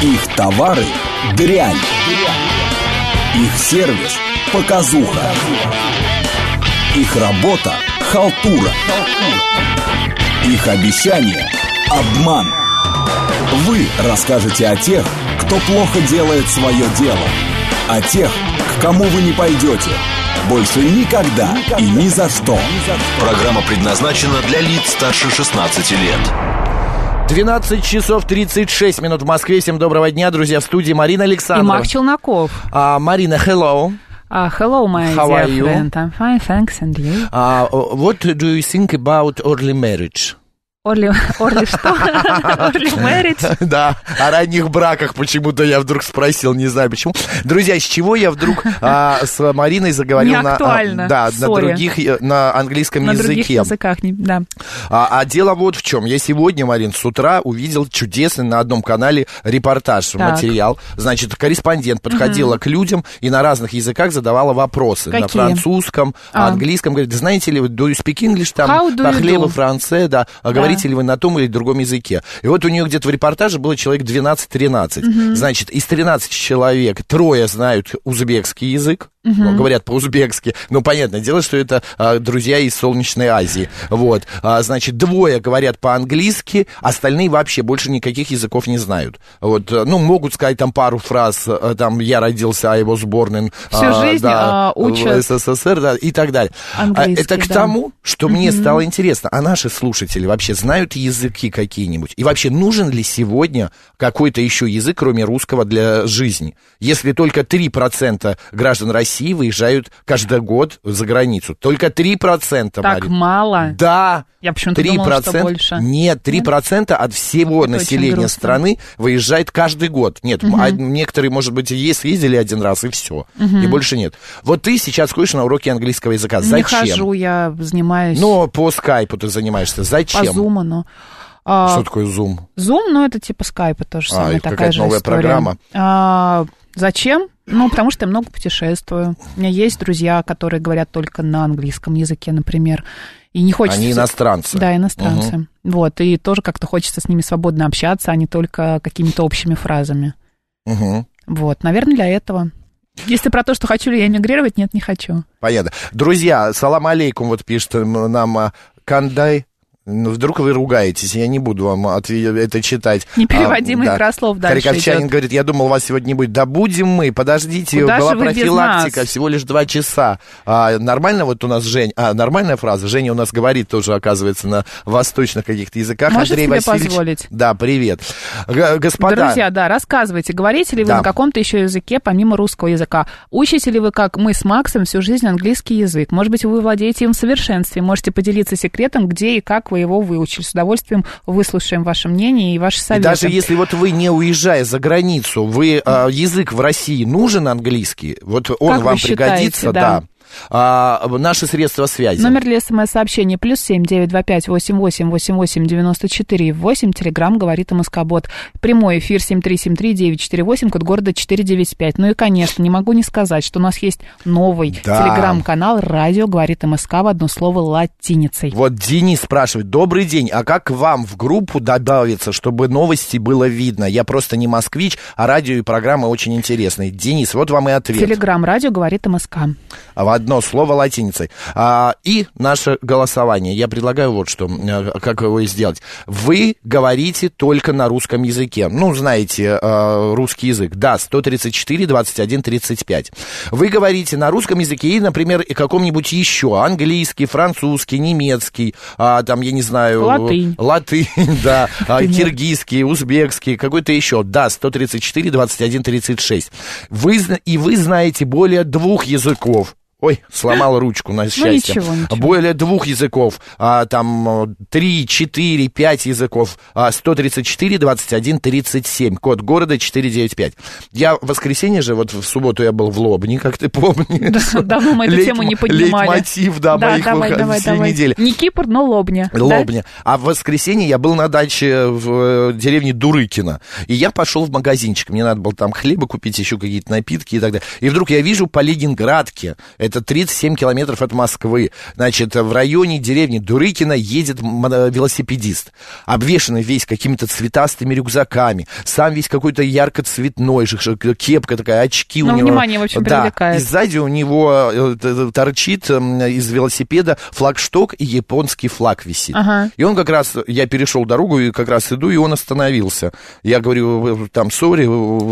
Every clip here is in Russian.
Их товары – дрянь. Их сервис – показуха. Их работа – халтура. Их обещания – обман. Вы расскажете о тех, кто плохо делает свое дело. О тех, к кому вы не пойдете. Больше никогда и ни за что. Программа предназначена для лиц старше 16 лет. 12 часов 36 минут в Москве. Всем доброго дня, друзья. В студии Марина Александрова. И Марк Челноков. Марина, hello. Hello, my How dear are you? friend. I'm fine, thanks, and you? What do you think about early marriage? Орли что? Орли marriage? Да, о ранних браках почему-то я вдруг спросил, не знаю почему. Друзья, с чего я вдруг с Мариной заговорил на английском языке? На других языках, да. А дело вот в чем. Я сегодня, Марин, с утра увидел чудесный на одном канале репортаж, материал. Значит, корреспондент подходила к людям и на разных языках задавала вопросы. Какие? На французском, английском. Говорит, знаете ли вы, do you speak English? Там, пахлева, франце, да. Говорите ли вы на том или другом языке? И вот у нее где-то в репортаже было человек 12-13. Значит, из 13 человек 3 знают узбекский язык. Говорят по-узбекски. Ну, понятное дело, что это друзья из Солнечной Азии. Вот. Значит, 2 говорят по-английски, остальные вообще больше никаких языков не знают. Вот. Ну, могут сказать там пару фраз, там, я родился, а его сборной всю жизнь учат в СССР, да, и так далее. Это к тому, что мне стало интересно, а наши слушатели вообще знают языки какие-нибудь? И вообще, нужен ли сегодня какой-то еще язык, кроме русского, для жизни? Если только 3% граждан России выезжают каждый год за границу. Только 3%, так Марин. мало? Да. Я почему-то думала, что больше. Нет, 3% от всего населения страны выезжает каждый год. Нет, некоторые, может быть, съездили один раз, и все. И больше нет. Вот ты сейчас ходишь на уроки английского языка. Зачем? Не хожу, я занимаюсь... Ну, по скайпу ты занимаешься. Зачем? По зуму, но... Что такое Zoom? Zoom, ну, это типа скайпа тоже самое, такая же новая история. Программа. Зачем? Ну, потому что я много путешествую. У меня есть друзья, которые говорят только на английском языке, например. И не хочется... Они иностранцы. Да, иностранцы. Вот, и тоже как-то хочется с ними свободно общаться, а не только какими-то общими фразами. Вот, наверное, для этого. Если про то, что хочу ли я эмигрировать, нет, не хочу. Понятно. Друзья, салам алейкум, вот пишет нам Кандай. Вдруг вы ругаетесь, я не буду вам это читать. Непереводимый крослов дальше Харьковчанин идет. говорит, я думал, вас сегодня не будет. Да будем мы, подождите, куда была же вы профилактика, без нас? всего лишь 2 часа. Нормально вот у нас нормальная фраза. Женя у нас говорит тоже, оказывается, на восточных каких-то языках. Можете Андрей себе Васильевич. Позволить? Да, привет. Господа. Друзья, да, рассказывайте, говорите ли вы на каком-то еще языке, помимо русского языка? Учите ли вы, как мы с Максом, всю жизнь английский язык? Может быть, вы владеете им в совершенстве? Можете поделиться секретом, где и как вы его выучили? С удовольствием выслушаем ваше мнение и ваши советы. И даже если вот вы, не уезжая за границу, вы язык в России нужен английский, вот он как вам вы считаете, пригодится, да. Наши средства связи. Номер для СМС-сообщения +7 925 88 88 94 8. Телеграм говорит МСК-бот. Прямой эфир 7373948, код города 495. Ну и, конечно, не могу не сказать, что у нас есть новый телеграм-канал «Радио говорит МСК» в одно слово латиницей. Вот Денис спрашивает, добрый день, а как вам в группу добавиться, чтобы новости было видно? Я просто не москвич, а радио и программы очень интересные. Денис, вот вам и ответ. Телеграм «Радио говорит МСК». В одно слово латиницей. И наше голосование. Я предлагаю вот что, как его сделать. Вы говорите только на русском языке. Ну, знаете, русский язык. Да, 134, 21, 35. Вы говорите на русском языке и, например, и каком-нибудь еще. Английский, французский, немецкий, там, я не знаю... Латынь, да. Киргизский, узбекский, какой-то еще. Да, 134, 21, 36. Вы знаете более 2 языков. Ой, сломал ручку, на счастье. Ничего. Более 2 языков, там 3, 4, 5 языков, 134, 21, 37, код города 495. Я в воскресенье же, вот в субботу я был в Лобне, как ты помнишь. Да, давно мы эту тему не поднимали. Лейтмотив, да, моих всей недели. Не Кипр, но Лобня. Лобня. Да? А в воскресенье я был на даче в деревне Дурыкино, и я пошел в магазинчик, мне надо было там хлеба купить, еще какие-то напитки и так далее. И вдруг я вижу по Ленинградке, это это 37 километров от Москвы. Значит, в районе деревни Дурыкино едет велосипедист, обвешанный весь какими-то цветастыми рюкзаками, сам весь какой-то ярко-цветной, кепка такая, очки у него. Внимание, в общем, привлекает. И сзади у него торчит из велосипеда флагшток и японский флаг висит. Ага. И он как раз, я перешел дорогу, и как раз иду, и он остановился. Я говорю, там, сори,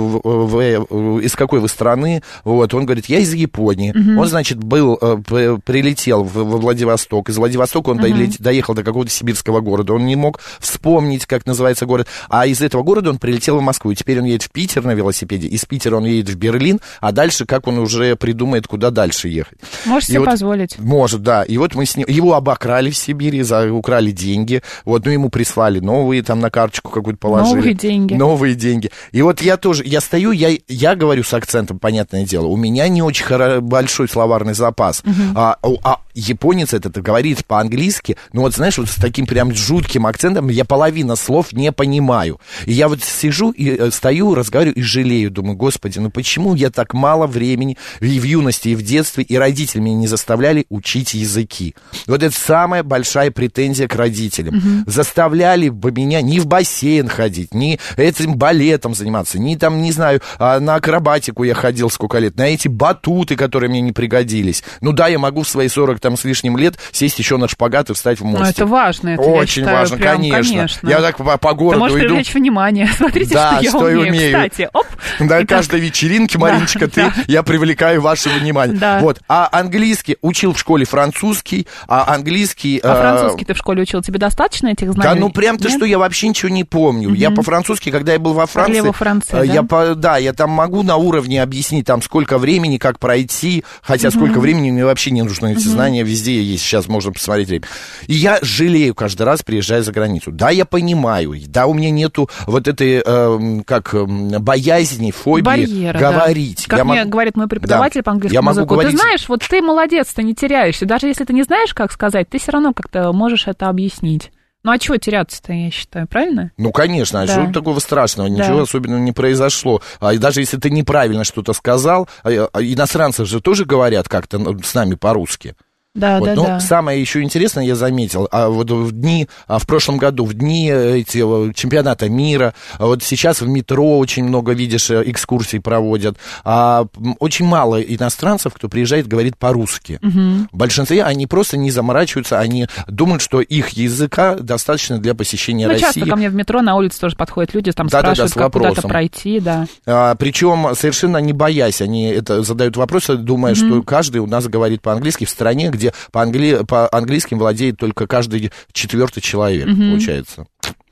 из какой вы страны? Вот. Он говорит, я из Японии. Он, значит, прилетел в Владивосток. Из Владивостока он доехал до какого-то сибирского города. Он не мог вспомнить, как называется город. А из этого города он прилетел в Москву. И теперь он едет в Питер на велосипеде. Из Питера он едет в Берлин. А дальше, как он уже придумает, куда дальше ехать. Может себе позволить. Может, да. И вот мы с ним... Его обокрали в Сибири, украли деньги. Вот, ну, ему прислали новые, там, на карточку какую-то положили. Новые деньги. И вот я тоже... Я стою, я говорю с акцентом, понятное дело. У меня не очень большой словарный запас. Японец это говорит по-английски, но вот, знаешь, вот с таким прям жутким акцентом я половину слов не понимаю. И я вот сижу и стою, разговариваю и жалею. Думаю, господи, ну почему я так мало времени и в юности, и в детстве, и родители меня не заставляли учить языки. Вот это самая большая претензия к родителям. Заставляли бы меня ни в бассейн ходить, ни этим балетом заниматься, ни там, не знаю, на акробатику я ходил сколько лет, на эти батуты, которые мне не пригодились. Ну да, я могу в свои 40 там с лишним лет сесть еще на шпагат и встать в мостик. Ну, это важно, это очень считаю, важно, прям, конечно. Я так по городу иду. Ты можешь привлечь внимание. Смотрите, да, что я умею. Кстати, оп. На каждой вечеринке, Мариночка, я привлекаю ваше внимание. Да. Вот. А английский учил в школе французский, а английский... французский ты в школе учил? Тебе достаточно этих знаний? Да, ну прям ты что, я вообще ничего не помню. Я по-французски, когда я был во Франции, я там могу на уровне объяснить, там, сколько времени, как пройти, хотя сколько времени мне вообще не нужны эти знания, везде есть, сейчас можно посмотреть время. И я жалею каждый раз, приезжая за границу. Да, я понимаю, да, у меня нету вот этой, боязни, фобии барьера, говорить. Да. Как мне говорит мой преподаватель по английскому языку, ты знаешь, вот ты молодец, ты не теряешься. Даже если ты не знаешь, как сказать, ты все равно как-то можешь это объяснить. Ну, а чего теряться-то, я считаю, правильно? Ну, конечно, а что такого страшного? Ничего особенного не произошло. И даже если ты неправильно что-то сказал, иностранцы же тоже говорят как-то с нами по-русски. Да, вот. да, Но да. самое еще интересное, я заметил, вот в прошлом году, в дни чемпионата мира, вот сейчас в метро очень много, видишь, экскурсий проводят, очень мало иностранцев, кто приезжает, говорит по-русски. В большинстве они просто не заморачиваются, они думают, что их языка достаточно для посещения России. Часто ко мне в метро на улице тоже подходят люди, там спрашивают, как куда-то пройти, да. Причем совершенно не боясь, они это задают вопросы, думая, что каждый у нас говорит по-английски в стране, где по-английским владеет только каждый 4-й человек, получается.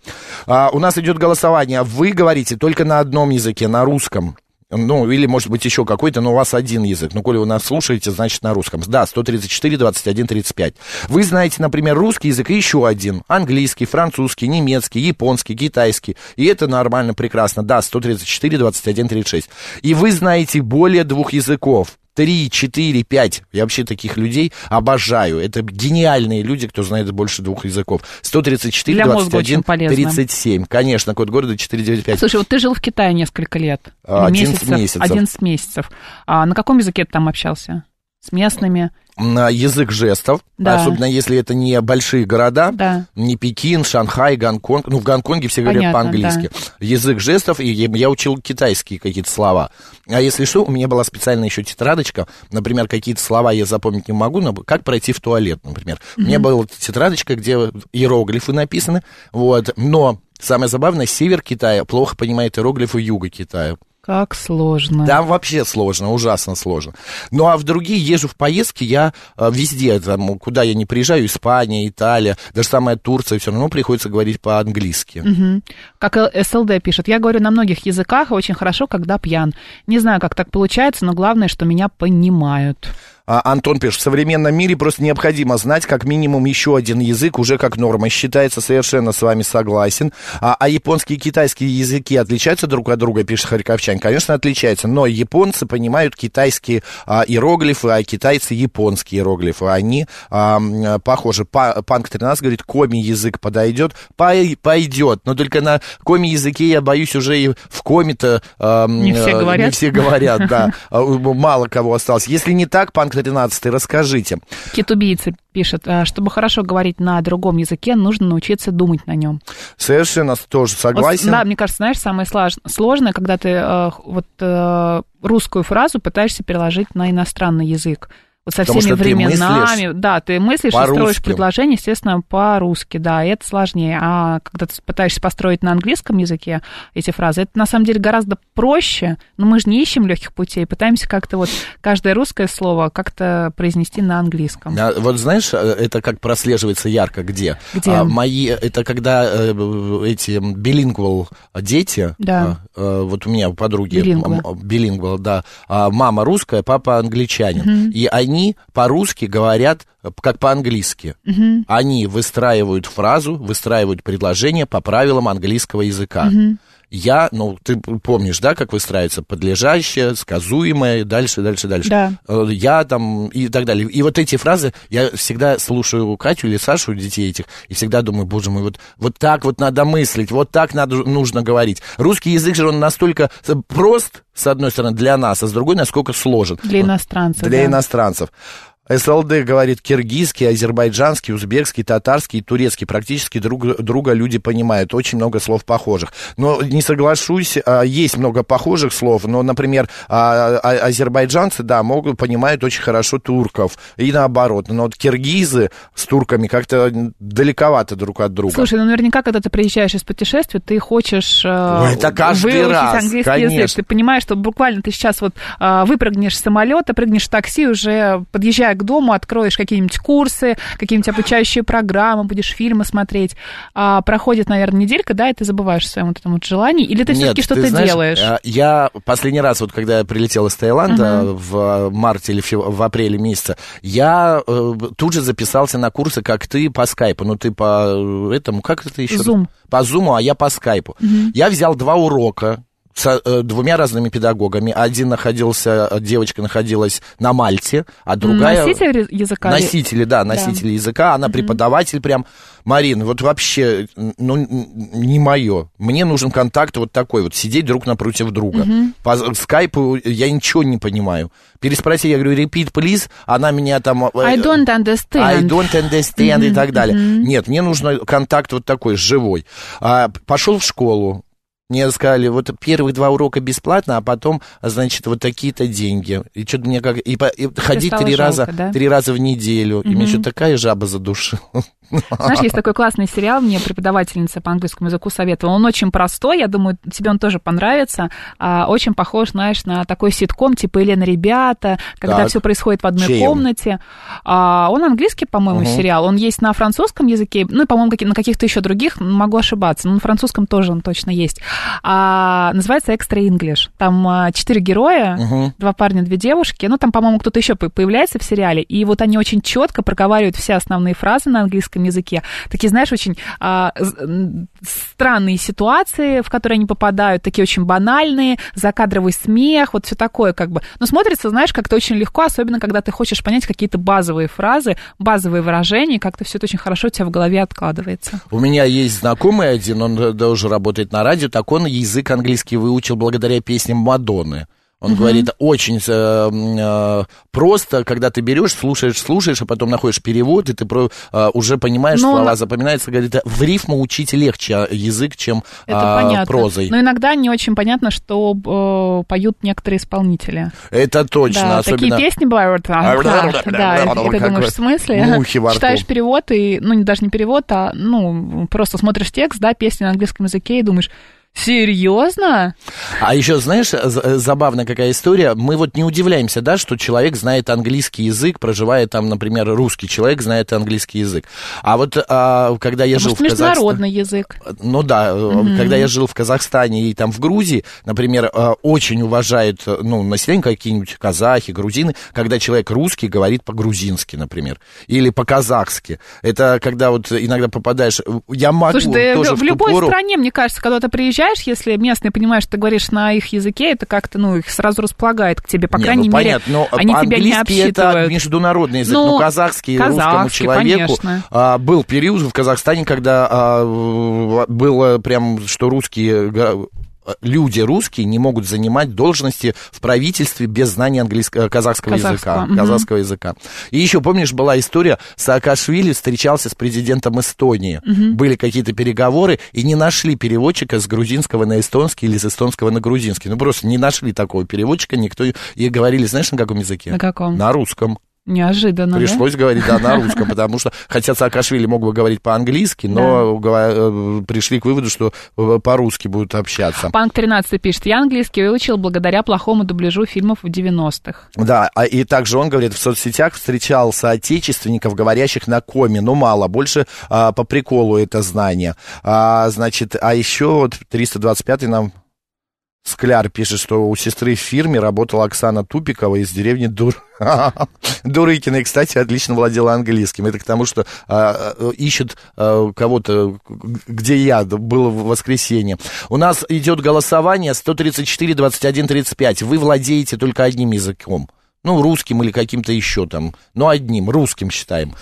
У нас идет голосование. Вы говорите только на одном языке, на русском. Ну, или, может быть, еще какой-то, но у вас один язык. Ну, коли вы нас слушаете, значит, на русском. Да, 134, 21, 35. Вы знаете, например, русский язык и еще один. Английский, французский, немецкий, японский, китайский. И это нормально, прекрасно. Да, 134, 21, 36. И вы знаете более 2 языков. 3, 4, 5. Я вообще таких людей обожаю. Это гениальные люди, кто знает больше 2 языков. 134, для 21, 37. Конечно, код города 495. Слушай, вот ты жил в Китае несколько лет. 11 месяцев. 11 месяцев. А на каком языке ты там общался? С местными? На язык жестов, особенно если это не большие города, не Пекин, Шанхай, Гонконг. Ну, в Гонконге все говорят по-английски. Да. Язык жестов, и я учил китайские какие-то слова. А если что, у меня была специальная еще тетрадочка, например, какие-то слова я запомнить не могу, но как пройти в туалет, например. У меня была тетрадочка, где иероглифы написаны, вот, но самое забавное, север Китая плохо понимает иероглифы юга Китая. Как сложно. Там вообще сложно, ужасно сложно. Ну, а в другие езжу в поездки, я везде, там, куда я не приезжаю, Испания, Италия, даже самая Турция, все равно приходится говорить по-английски. Как СЛД пишет, я говорю на многих языках, очень хорошо, когда пьян. Не знаю, как так получается, но главное, что меня понимают. Антон пишет, в современном мире просто необходимо знать как минимум еще один язык, уже как норма считается, совершенно с вами согласен. А японские и китайские языки отличаются друг от друга, пишет Харьковчан? Конечно, отличаются, но японцы понимают китайские иероглифы, а китайцы японские иероглифы. Они похожи. Панк 13 говорит, коми-язык подойдет? Пойдет, но только на коми-языке, я боюсь, уже и в коме-то не все говорят, да. Мало кого осталось. Если не так, Панк 13. Расскажите. Кит-убийца пишет, чтобы хорошо говорить на другом языке, нужно научиться думать на нем. Совершенно тоже согласен. Вот, да, мне кажется, знаешь, самое сложное, когда ты русскую фразу пытаешься переложить на иностранный язык. Вот со всеми временами, да, ты мыслишь и строишь предложение, естественно, по-русски, да, и это сложнее. А когда ты пытаешься построить на английском языке эти фразы, это на самом деле гораздо проще, но мы же не ищем легких путей, пытаемся как-то вот каждое русское слово как-то произнести на английском. Вот знаешь, это как прослеживается ярко где? Где? Это когда эти билингвал дети, да. Вот у меня у подруги билингвал, да, мама русская, папа англичанин, и они по-русски говорят как по-английски. Они выстраивают фразу, выстраивают предложение по правилам английского языка. Ты помнишь, да, как выстраивается подлежащее, сказуемое, дальше. Да. Я там и так далее. И вот эти фразы, я всегда слушаю Катю или Сашу, детей этих, и всегда думаю, боже мой, вот так вот надо мыслить, вот так нужно говорить. Русский язык же, он настолько прост, с одной стороны, для нас, а с другой, насколько сложен. Для иностранцев. Для иностранцев. СЛД говорит киргизский, азербайджанский, узбекский, татарский и турецкий. Практически друга люди понимают. Очень много слов похожих. Но не соглашусь, есть много похожих слов. Но, например, азербайджанцы, да, понимают очень хорошо турков. И наоборот. Но вот киргизы с турками как-то далековато друг от друга. Слушай, наверняка, когда ты приезжаешь из путешествия, ты хочешь это каждый выучить раз, английский конечно. язык. Ты понимаешь, что буквально ты сейчас вот выпрыгнешь с самолета, прыгнешь в такси, уже подъезжая к дому, откроешь какие-нибудь курсы, какие-нибудь обучающие программы, будешь фильмы смотреть. Проходит, наверное, неделька, да, и ты забываешь о своем вот этом вот желании, или ты все-таки что-то делаешь? Я последний раз, вот когда я прилетел из Таиланда в марте или в апреле месяце, я тут же записался на курсы, как ты, по скайпу. Ну, ты по этому, как это еще? Zoom. По зуму, а я по скайпу. Я взял 2 урока с 2 разными педагогами. Девочка находилась на Мальте, а другая... Носитель языка? Носитель языка. Она преподаватель прям. Марин, вот вообще, не мое. Мне нужен контакт вот такой вот, сидеть друг напротив друга. По скайпу я ничего не понимаю. Переспроси, я говорю, repeat, please. Она меня там... I don't understand. И так далее. Нет, мне нужен контакт вот такой, живой. Пошел в школу. Мне сказали, вот первые 2 урока бесплатно, а потом, значит, вот такие-то деньги. И что-то мне как... И ходить 3 раза в неделю. И мне что-то такая жаба задушила. Знаешь, есть такой классный сериал, мне преподавательница по английскому языку советовала. Он очень простой, я думаю, тебе он тоже понравится. Очень похож, знаешь, на такой ситком, типа «Елена, ребята», когда все происходит в одной комнате. Он английский, по-моему, сериал. Он есть на французском языке, ну и, по-моему, на каких-то еще других, могу ошибаться, но на французском тоже он точно есть. Называется «Extra English». Там 4 героя, 2 парня, 2 девушки. Ну, там, по-моему, кто-то еще появляется в сериале. И вот они очень четко проговаривают все основные фразы на английском языке. Такие, знаешь, очень странные ситуации, в которые они попадают, такие очень банальные, закадровый смех, вот все такое как бы. Но смотрится, знаешь, как-то очень легко, особенно когда ты хочешь понять какие-то базовые фразы, базовые выражения, как-то все это очень хорошо у тебя в голове откладывается. У меня есть знакомый один, он тоже работает на радио, так он язык английский выучил благодаря песням Мадонны. Он говорит, очень просто, когда ты берешь, слушаешь, а потом находишь перевод, и ты уже понимаешь, слова запоминаются. Говорит, в рифму учить легче язык, чем прозой. Но иногда не очень понятно, что поют некоторые исполнители. Это точно. Да, особенно... такие песни бывают. Да, и ты думаешь, в смысле? Читаешь перевод, и, даже не перевод, а просто смотришь текст, да, песни на английском языке, и думаешь... Серьезно? А еще, знаешь, забавная какая история. Мы вот не удивляемся, да, что человек знает английский язык, проживая там, например, русский человек знает английский язык. А вот когда я жил в Казахстане... международный язык. Ну да, когда я жил в Казахстане и там в Грузии, например, очень уважают, население, какие-нибудь казахи, грузины, когда человек русский говорит по-грузински, например, или по-казахски. Это когда вот иногда попадаешь... Я могу тоже в любой стране, мне кажется, когда ты приезжаешь, если местные понимают, что ты говоришь на их языке, это как-то, их сразу располагает к тебе, по крайней мере, понятно, но они тебя не обсчитывают. Это международный язык, казахский русскому человеку. Был период в Казахстане, когда было прям, что русские люди русские не могут занимать должности в правительстве без знания казахского языка. И еще, помнишь, была история, Саакашвили встречался с президентом Эстонии. Были какие-то переговоры, и не нашли переводчика с грузинского на эстонский или с эстонского на грузинский. Ну, просто не нашли такого переводчика, никто... И говорили, знаешь, на каком языке? На каком? На русском. Неожиданно, пришлось говорить, на русском, потому что, хотя Саакашвили мог бы говорить по-английски, но пришли к выводу, что по-русски будут общаться. Панк 13 пишет, я английский выучил благодаря плохому дубляжу фильмов в 90-х. Да, и также он говорит, в соцсетях встречал соотечественников, говорящих на коме, но мало, больше по приколу это знание. Значит, а еще вот 325-й нам... Скляр пишет, что у сестры в фирме работала Оксана Тупикова из деревни Дурыкина. И, кстати, отлично владела английским. Это к тому, что ищут кого-то, где я был в воскресенье. У нас идет голосование 134-21-35. Вы владеете только одним языком. Ну, русским или каким-то еще там, но одним, русским считаем.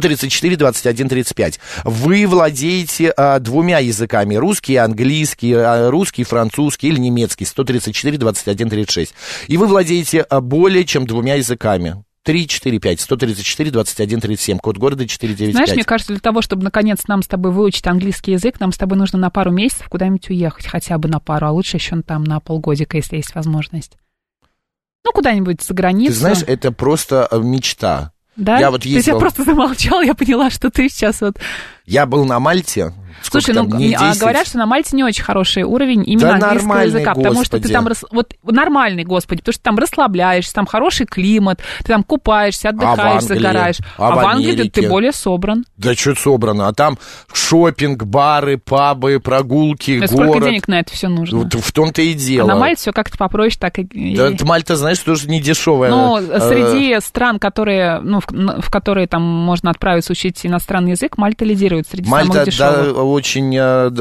134-21-35. Вы владеете двумя языками, русский и английский, русский, французский или немецкий, 134-21-36. И вы владеете более чем двумя языками. 3, 4, 5, 134, 21, 37, код города 495. Знаешь, мне кажется, для того, чтобы, наконец, нам с тобой выучить английский язык, нам с тобой нужно на пару месяцев куда-нибудь уехать, хотя бы на пару, а лучше еще там на полгодика, если есть возможность. Ну, куда-нибудь за границу. Ты знаешь, это просто мечта. Да? Я вот ездил... Ты просто замолчал, я поняла, что ты сейчас вот... Я был на Мальте. Слушай, ну, говорят, что на Мальте не очень хороший уровень именно английского языка, господи. потому что ты там, вот нормальный, господи, потому что ты там расслабляешься, там хороший климат, ты там купаешься, отдыхаешь, загораешь. А в Англии ты более собран. Да что собрано, а там шопинг, бары, пабы, прогулки, город. Сколько денег на это все нужно? Вот в том-то и дело. А на Мальте все как-то попроще, так и... Да, Мальта, знаешь, тоже не дешевая. Ну, среди стран, которые, ну, в которые там можно отправиться учить иностранный язык, Мальта лидирует среди самых дешевых. Да, очень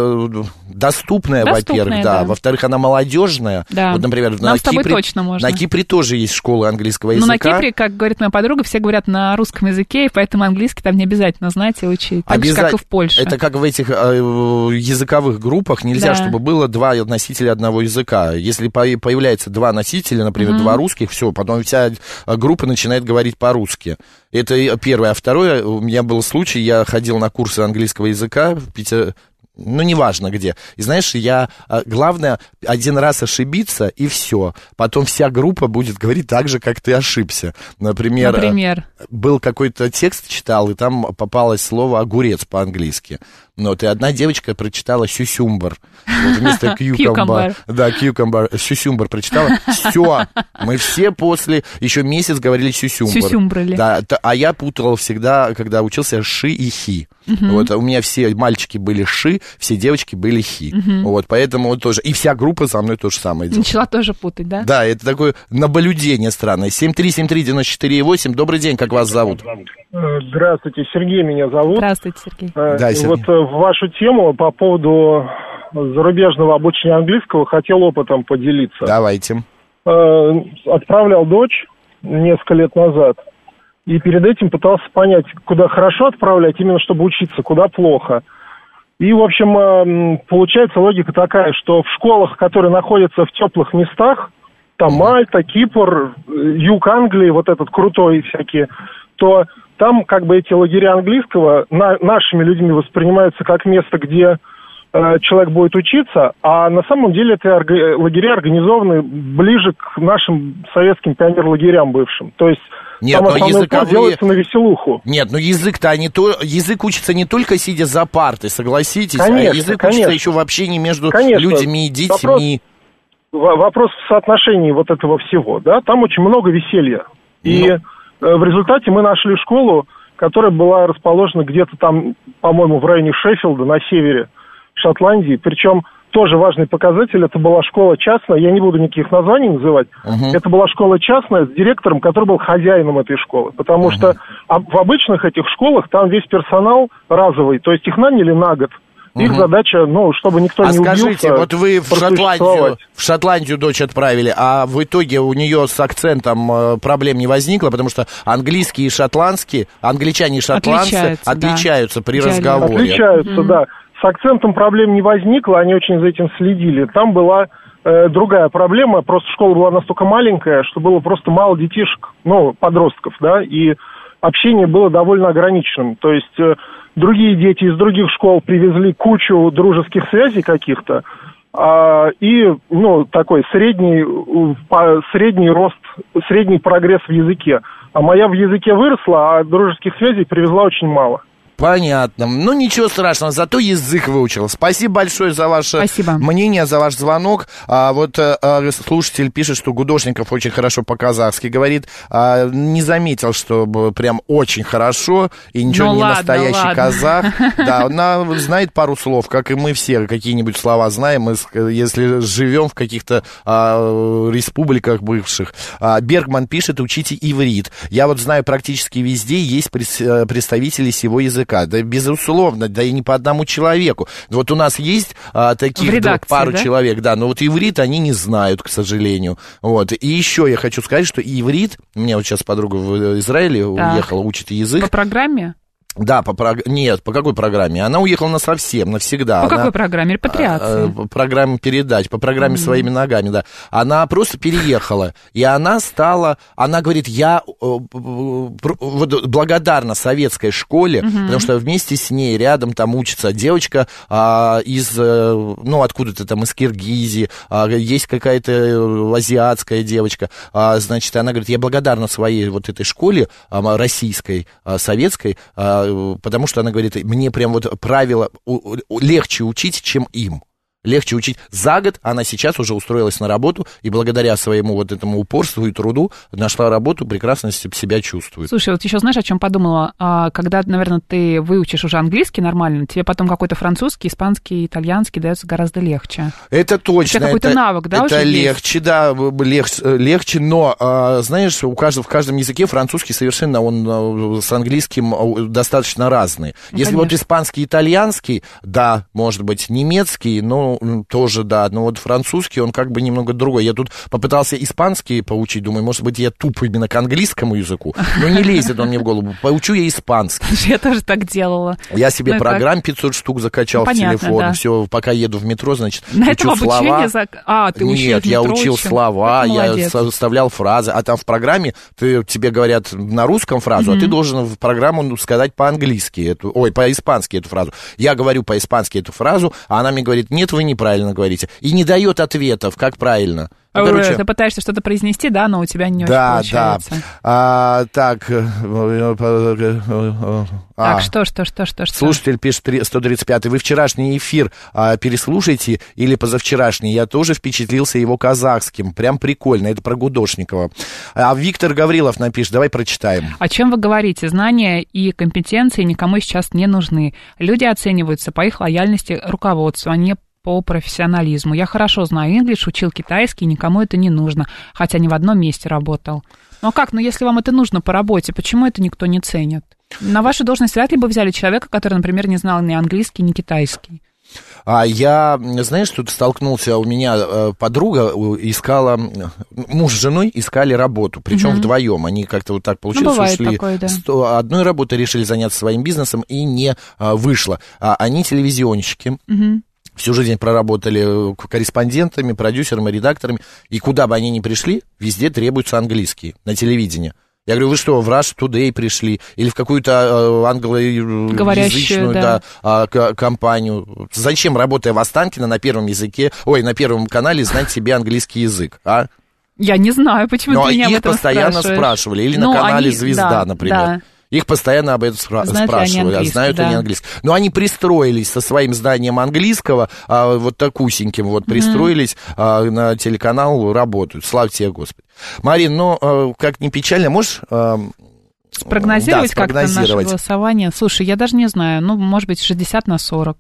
доступная, во-первых, да. Во-вторых, она молодежная. Да. Вот, например, нам с тобой точно можно. На Кипре тоже есть школы английского языка. Но на Кипре, как говорит моя подруга, все говорят на русском языке, и поэтому английский там не обязательно знать и учить. Так же, как и в Польше. Это как в этих языковых группах. Нельзя, чтобы было два носителя одного языка. Если появляется два носителя, например, два русских, все, потом вся группа начинает говорить по-русски. Это первое. А второе, у меня был случай, я ходил на курсы английского языка в Питере, ну, неважно где. И знаешь, главное, один раз ошибиться, и все. Потом вся группа будет говорить так же, как ты ошибся. Например? Был какой-то текст, читал, и там попалось слово «огурец» по-английски. Вот, и одна девочка прочитала «сюсюмбр». Вот вместо «кьюкамбар». Да, «кьюкамбар». «Сюсюмбр» прочитала. Все. Мы все после еще месяц говорили «сюсюмбр». Сюсюмбрали. Да, а я путал всегда, когда учился, «ши» и «хи». Вот, у меня все мальчики были «ши», все девочки были «хи». Вот, поэтому вот тоже. И вся группа со мной то же самое делала. Начала тоже путать, да? Да, это такое наблюдение странное. 7373948. Добрый день, как вас зовут? Здравствуйте, Сергей меня зовут. Здравствуйте, Сергей. Да, Сергей. Вот в вашу тему по поводу зарубежного обучения английского хотел опытом поделиться. Давайте. Отправлял дочь несколько лет назад. И перед этим пытался понять, куда хорошо отправлять, именно чтобы учиться, куда плохо. И, в общем, получается логика такая, что в школах, которые находятся в теплых местах, там Мальта, Кипр, юг Англии, вот этот крутой всякие, то там как бы эти лагеря английского нашими людьми воспринимаются как место, где человек будет учиться, а на самом деле это лагеря организованы ближе к нашим советским пионерлагерям бывшим. То есть нет, там основной упор делается на веселуху. Нет, но язык-то язык учится не только сидя за партой, согласитесь, конечно, а язык учится еще в общении между людьми и детьми. Вопрос в соотношении вот этого всего, да, там очень много веселья. И в результате мы нашли школу, которая была расположена где-то там, по-моему, в районе Шеффилда, на севере Шотландии. Причем тоже важный показатель, это была школа частная, я не буду никаких названий называть. Это была школа частная с директором, который был хозяином этой школы. Потому что в обычных этих школах там весь персонал разовый, то есть их наняли на год. Их задача, чтобы никто не убился. А скажите, вот вы в Шотландию дочь отправили, а в итоге у нее с акцентом проблем не возникло, потому что английский и шотландский, англичане и шотландцы отличаются при разговоре. Отличаются, да. С акцентом проблем не возникло, они очень за этим следили. Там была другая проблема, просто школа была настолько маленькая, что было просто мало детишек, ну, подростков, да, и общение было довольно ограниченным. То есть другие дети из других школ привезли кучу дружеских связей каких-то, и, ну, такой средний рост, средний прогресс в языке. А моя в языке выросла, а дружеских связей привезла очень мало. Понятно. Ну, ничего страшного, зато язык выучил. Спасибо большое за ваше мнение, за ваш звонок. Слушатель пишет, что Гудошников очень хорошо по-казахски говорит. Не заметил, что прям очень хорошо, и ничего не настоящий казах. Да, она знает пару слов, как и мы все, какие-нибудь слова знаем, если живем в каких-то республиках бывших. Бергман пишет, учите иврит. Я вот знаю, практически везде есть представители сего языка. Да, безусловно, да и не по одному человеку. Вот у нас есть таких пару человек, да, но вот иврит они не знают, к сожалению. Вот. И еще я хочу сказать, что иврит, у меня вот сейчас подруга в Израиле уехала, учит язык. По программе? Да, нет, по какой программе? Она уехала насовсем, навсегда. По какой программе? Репатриации? По программе передач, по программе «Своими ногами», да. Она просто переехала, и она говорит, я вот благодарна советской школе, потому что вместе с ней рядом там учится девочка откуда-то там из Киргизии, есть какая-то азиатская девочка, значит, она говорит, я благодарна своей вот этой школе российской, советской, потому что она говорит, мне прям вот правила легче учить, чем им. Легче учить. За год она сейчас уже устроилась на работу, и благодаря своему вот этому упорству и труду нашла работу, прекрасно себя чувствует. Слушай, вот еще знаешь, о чем подумала? Когда, наверное, ты выучишь уже английский нормально, тебе потом какой-то французский, испанский, итальянский дается гораздо легче. Это точно. Это какой-то навык, да, это уже легче, есть? Да, легче, но, знаешь, в каждом языке французский совершенно, он с английским достаточно разный. Если вот испанский, итальянский, да, может быть, немецкий, но тоже, да, но вот французский, он как бы немного другой. Я тут попытался испанский поучить, думаю, может быть, я туп именно к английскому языку, но не лезет он мне в голову. Поучу я испанский. Я тоже так делала. Я себе программ 500 штук закачал в телефон, да. Все, пока еду в метро, значит, на учу слова. Ты учил Нет, я учил слова, я составлял фразы, а там в программе тебе говорят на русском фразу, а ты должен в программу сказать по-английски, по-испански эту фразу. Я говорю по-испански эту фразу, а она мне говорит, нет, вы неправильно говорите. И не дает ответов, как правильно. Короче, ты пытаешься что-то произнести, да, но у тебя не очень получается. Да. Так, что? Слушатель пишет 135-й. Вы вчерашний эфир переслушайте или позавчерашний. Я тоже впечатлился его казахским. Прям прикольно. Это про Гудошникова. А Виктор Гаврилов напишет. Давай прочитаем. О чем вы говорите? Знания и компетенции никому сейчас не нужны. Люди оцениваются по их лояльности руководству, а не по профессионализму. Я хорошо знаю инглиш, учил китайский, никому это не нужно, хотя ни в одном месте работал. Ну а как? Ну если вам это нужно по работе, почему это никто не ценит? На вашу должность вряд ли бы взяли человека, который, например, не знал ни английский, ни китайский. Я, знаешь, тут столкнулся, у меня подруга искала, муж с женой искали работу, причем вдвоем, они как-то вот так получилось, что шли такое, да. Одной работой решили заняться своим бизнесом и не вышло. Они телевизионщики. Всю жизнь проработали корреспондентами, продюсерами, редакторами, и куда бы они ни пришли, везде требуется английский на телевидении. Я говорю, вы что, в Rush Today пришли? Или в какую-то англоязычную компанию? Зачем, работая в Останкино на первом канале, знать себе английский язык, а? Я не знаю, почему ты меня об этом спрашиваешь. Их постоянно спрашивали. Или на канале «Звезда», например. Да. Их постоянно об этом спрашивают, знают они английский. Но они пристроились со своим знанием английского, вот такусеньким, вот пристроились на телеканал, работают. Слава тебе, Господи. Марин, как ни печально, можешь... Спрогнозировать как-то наше голосование? Слушай, я даже не знаю, может быть, 60/40.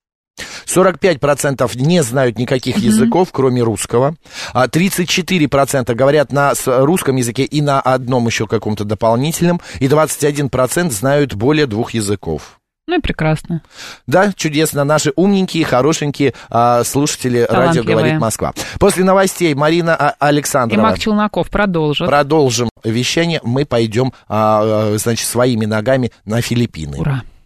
45% не знают никаких языков, кроме русского. 34% говорят на русском языке и на одном еще каком-то дополнительном. И 21% знают более 2 языков. Ну и прекрасно. Да, чудесно. Наши умненькие, хорошенькие слушатели радио «Говорит Москва». После новостей Марина Александрова. И Мак Челноков продолжит. Продолжим вещание. Мы пойдем, своими ногами на Филиппины. Ура!